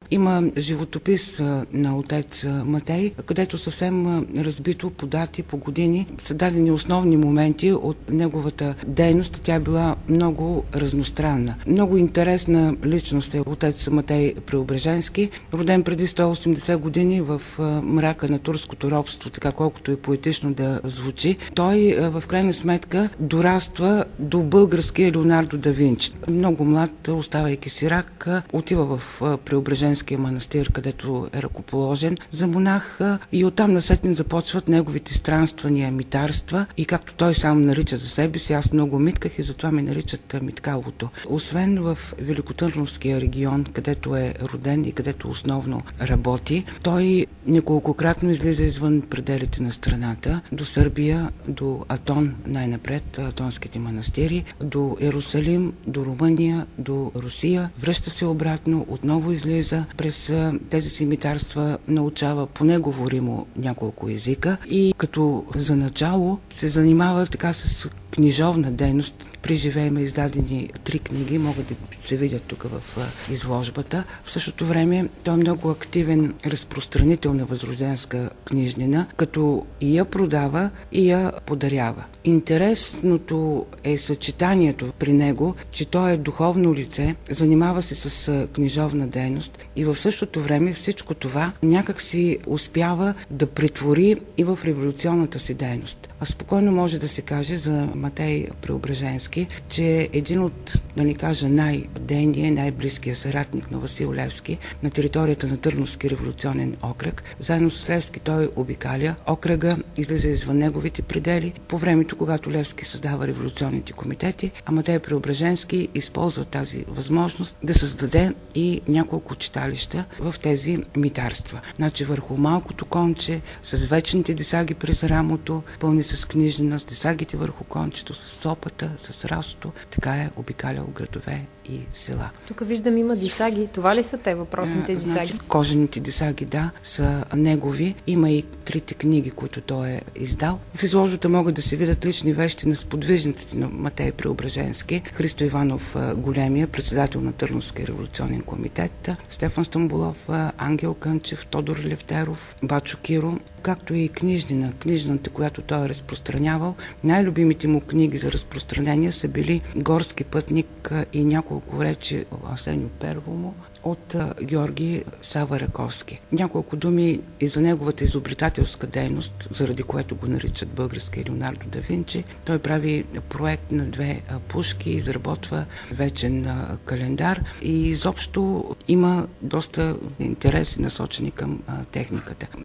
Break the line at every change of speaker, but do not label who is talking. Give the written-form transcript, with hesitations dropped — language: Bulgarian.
Има животопис на отец Матей, където съвсем разбито по дати, по години са дадени основни моменти от неговата дейност. Тя е била много разностранна. Много интересна личност е отец Матей Преображенски, роден преди 180 години в мрака на турското робство, така колкото и поетично да звучи. Той в крайна сметка дораства до българския Леонардо да Винчи. Много млад, оставайки сирак, отива в Преображенския манастир, където е ръкоположен за монах, и оттам насетне започват неговите странствания, митарства, и както той сам нарича за себе си, аз много митках и затова ме наричат миткалото. Освен в Великотърновския регион, където е роден и където основно работи, той неколкократно излиза извън пределите на страната, до Сърбия, до Атон най-напред, атонските манастири, до Иерусалим, до Румъния, до Русия, връща се обратно, отново излиза. През тези си митарства научава поне говоримо няколко езика и като за начало се занимава така с книжовна дейност. При живее има издадени 3 книги, могат да се видят тук в изложбата. В същото време той е много активен разпространител на възрожденска книжнина, като и я продава, и я подарява. Интересното е съчетанието при него, че той е духовно лице, занимава се с книжовна дейност и в същото време всичко това някак си успява да претвори и в революционната си дейност. А спокойно може да се каже за Матей Преображенски, че е един от, да не кажа най-дейния, най-близкия съратник на Васил Левски на територията на Търновски революционен окръг. Заедно с Левски той обикаля окръга, излиза извън неговите предели по времето, когато Левски създава революционните комитети, а Матей Преображенски използва тази възможност да създаде и няколко читалища в тези митарства. Значи върху малкото конче, с вечните дисаги през рамото, пълни с книжнина, с дисагите върху кончето, с сопата, с расото, така е обикалял градове и села.
Тук виждам има дисаги. Това ли са те, въпросните дисаги?
Значи, кожените дисаги, да, са негови. Има и 3 книги, които той е издал. В изложбата могат да се видят лични вещи на сподвижниците на Матей Преображенски, Христо Иванов Големия, председател на Търновския революционен комитет, Стефан Стамболов, Ангел Кънчев, Тодор Левтеров, Бачо Киро, както и книжната, която той е разпространявал. Най-любимите му книги за разпространение са били Горски пътник и няколко речи Асеньо Первому от Георги Сава Раковски. Няколко думи и за неговата изобретателска дейност, заради което го наричат българския Леонардо да Винчи. Той прави проект на 2 пушки, изработва вечен календар и изобщо има доста интереси насочени към техниката.